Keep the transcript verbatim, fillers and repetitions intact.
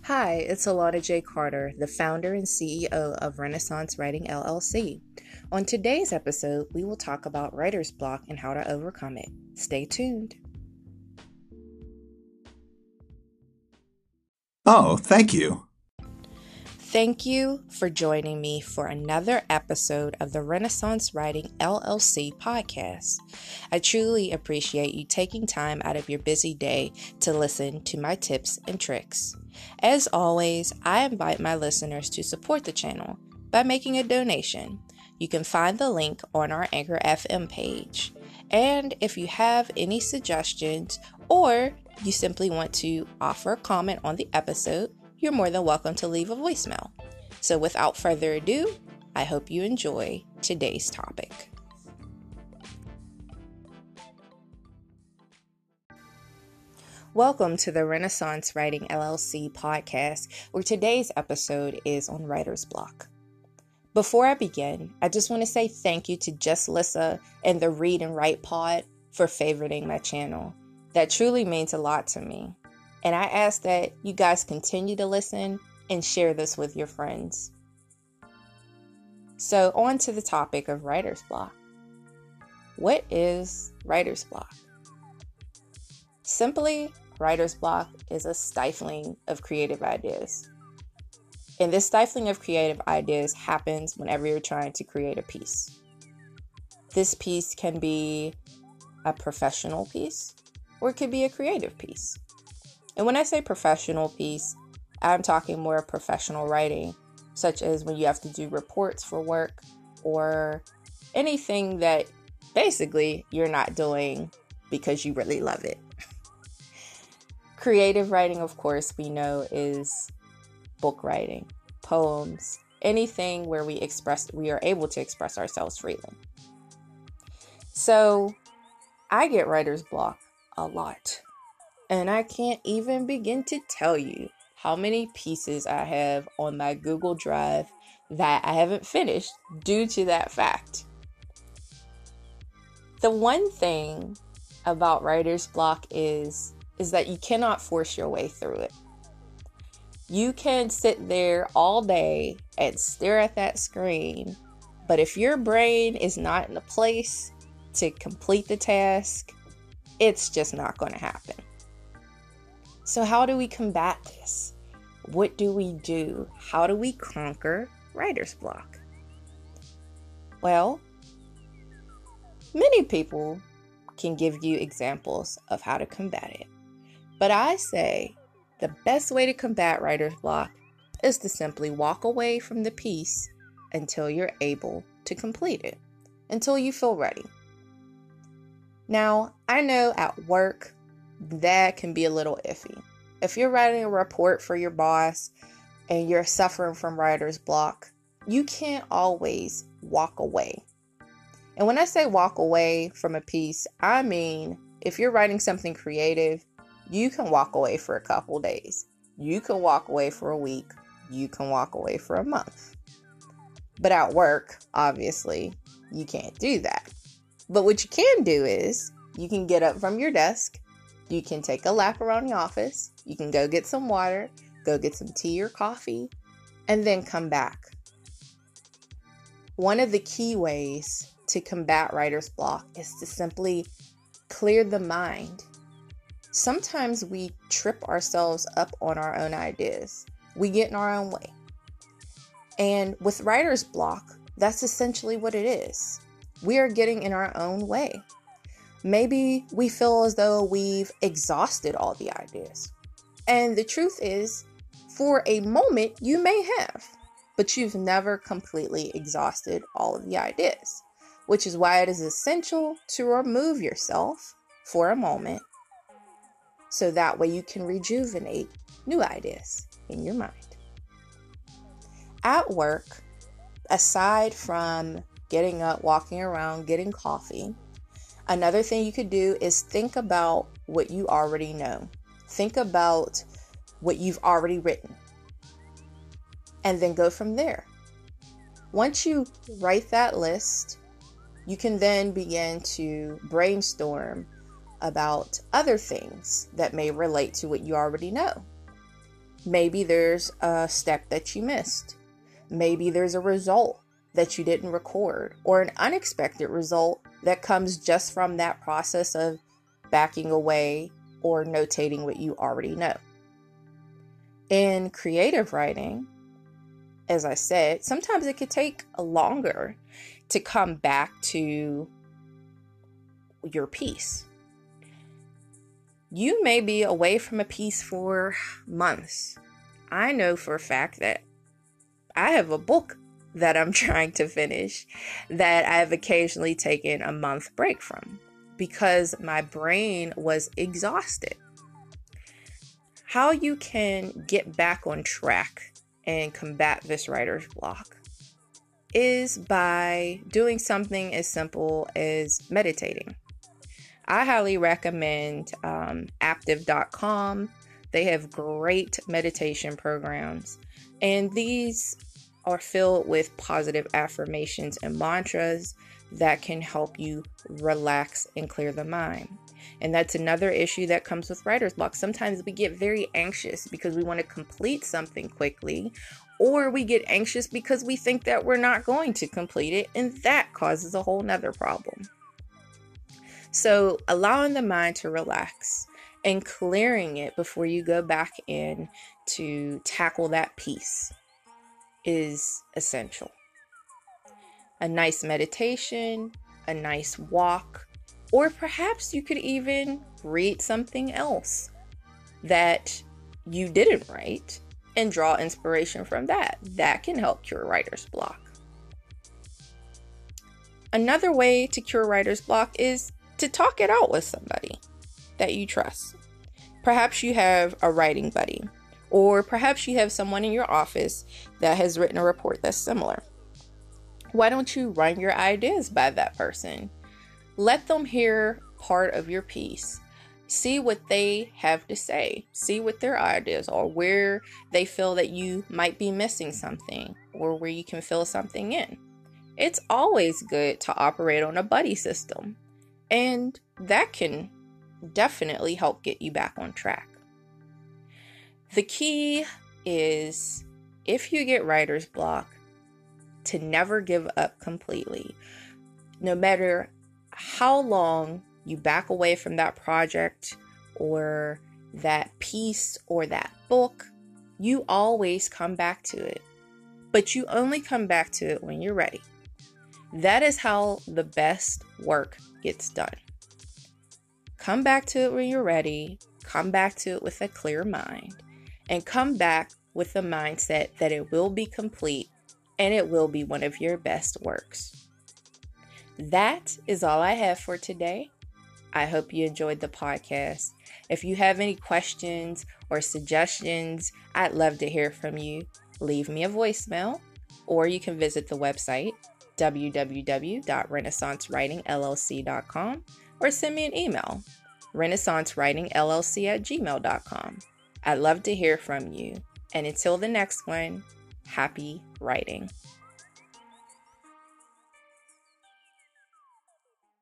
Hi, it's Alana J. Carter, the founder and C E O of Renaissance Writing L L C. On today's episode, we will talk about writer's block and how to overcome it. Stay tuned. Oh, thank you. Thank you for joining me for another episode of the Renaissance Writing L L C podcast. I truly appreciate you taking time out of your busy day to listen to my tips and tricks. As always, I invite my listeners to support the channel by making a donation. You can find the link on our Anchor F M page. And if you have any suggestions or you simply want to offer a comment on the episode, you're more than welcome to leave a voicemail. So without further ado, I hope you enjoy today's topic. Welcome to the Renaissance Writing L L C podcast, where today's episode is on writer's block. Before I begin, I just want to say thank you to Just Lissa and the Read and Write Pod for favoriting my channel. That truly means a lot to me. And I ask that you guys continue to listen and share this with your friends. So on to the topic of writer's block. What is writer's block? Simply, writer's block is a stifling of creative ideas. And this stifling of creative ideas happens whenever you're trying to create a piece. This piece can be a professional piece, or it could be a creative piece. And when I say professional piece, I'm talking more professional writing, such as when you have to do reports for work or anything that basically you're not doing because you really love it. Creative writing, of course, we know is book writing, poems, anything where we express, we are able to express ourselves freely. So I get writer's block a lot. And I can't even begin to tell you how many pieces I have on my Google Drive that I haven't finished due to that fact. The one thing about writer's block is, is that you cannot force your way through it. You can sit there all day and stare at that screen, but if your brain is not in a place to complete the task, it's just not going to happen. So how do we combat this? What do we do? How do we conquer writer's block? Well, many people can give you examples of how to combat it. But I say the best way to combat writer's block is to simply walk away from the piece until you're able to complete it, until you feel ready. Now, I know at work, that can be a little iffy. If you're writing a report for your boss and you're suffering from writer's block, you can't always walk away. And when I say walk away from a piece, I mean, if you're writing something creative, you can walk away for a couple days. You can walk away for a week. You can walk away for a month. But at work, obviously, you can't do that. But what you can do is you can get up from your desk. You can take a lap around the office. You can go get some water, go get some tea or coffee, and then come back. One of the key ways to combat writer's block is to simply clear the mind. Sometimes we trip ourselves up on our own ideas. We get in our own way. And with writer's block, that's essentially what it is. We are getting in our own way. Maybe we feel as though we've exhausted all the ideas. And the truth is, for a moment, you may have, but you've never completely exhausted all of the ideas, which is why it is essential to remove yourself for a moment so that way you can rejuvenate new ideas in your mind. At work, aside from getting up, walking around, getting coffee, another thing you could do is think about what you already know. Think about what you've already written. And then go from there. Once you write that list, you can then begin to brainstorm about other things that may relate to what you already know. Maybe there's a step that you missed. Maybe there's a result that you didn't record, or an unexpected result that comes just from that process of backing away or notating what you already know. In creative writing, as I said, sometimes it could take longer to come back to your piece. You may be away from a piece for months. I know for a fact that I have a book that I'm trying to finish that I've occasionally taken a month break from because my brain was exhausted. How you can get back on track and combat this writer's block is by doing something as simple as meditating. I highly recommend um, Aptiv dot com. They have great meditation programs, and these are filled with positive affirmations and mantras that can help you relax and clear the mind. And that's another issue that comes with writer's block. Sometimes we get very anxious because we want to complete something quickly, or we get anxious because we think that we're not going to complete it, and that causes a whole nother problem. So allowing the mind to relax and clearing it before you go back in to tackle that piece is essential. A nice meditation, a nice walk, or perhaps you could even read something else that you didn't write and draw inspiration from that. That can help cure writer's block. Another way to cure writer's block is to talk it out with somebody that you trust. Perhaps you have a writing buddy, or perhaps you have someone in your office that has written a report that's similar. Why don't you run your ideas by that person? Let them hear part of your piece. See what they have to say. See what their ideas are, where they feel that you might be missing something, or where you can fill something in. It's always good to operate on a buddy system, and that can definitely help get you back on track. The key is, if you get writer's block, to never give up completely. No matter how long you back away from that project or that piece or that book, you always come back to it. But you only come back to it when you're ready. That is how the best work gets done. Come back to it when you're ready. Come back to it with a clear mind. And come back with the mindset that it will be complete and it will be one of your best works. That is all I have for today. I hope you enjoyed the podcast. If you have any questions or suggestions, I'd love to hear from you. Leave me a voicemail, or you can visit the website w w w dot renaissance writing l l c dot com or send me an email, renaissance writing l l c at gmail dot com. I'd love to hear from you. And until the next one, happy writing.